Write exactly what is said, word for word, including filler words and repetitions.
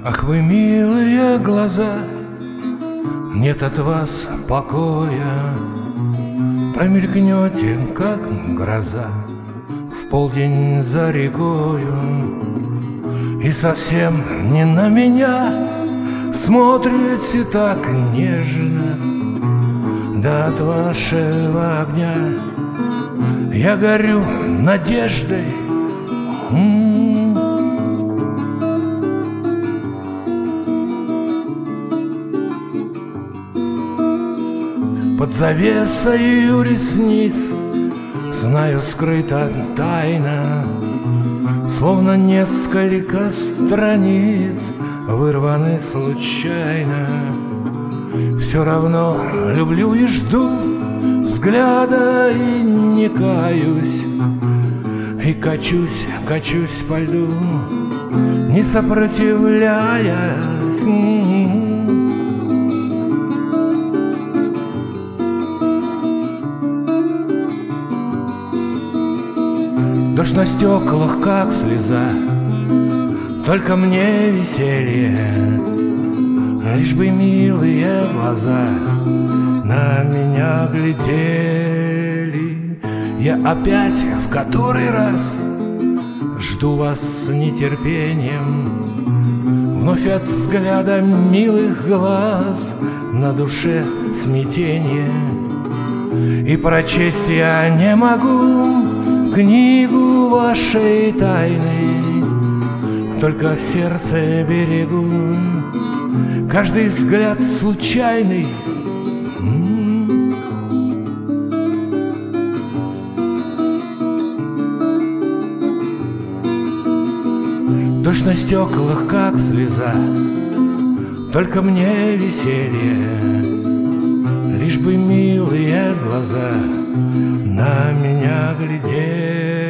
Ах, вы милые глаза, нет от вас покоя. Промелькнете, как гроза, в полдень за рекою, и совсем не на меня смотрите так нежно. Да от вашего огня я горю надеждой. М-м-м. Под завесою ресниц, знаю, скрыта тайна, словно несколько страниц вырваны случайно. Все равно люблю и жду взгляда, и не каюсь, и качусь, качусь по льду, не сопротивляясь. Дождь на стеклах, как слеза, только мне веселье. Лишь бы милые глаза на меня глядели. Я опять в который раз жду вас с нетерпением. Вновь от взгляда милых глаз на душе смятение. И прочесть я не могу книгу вашей тайны, только в сердце берегу каждый взгляд случайный. М-м-м. Дождь на стеклах, как слеза, только мне веселье. Лишь бы милые глаза на меня глядели.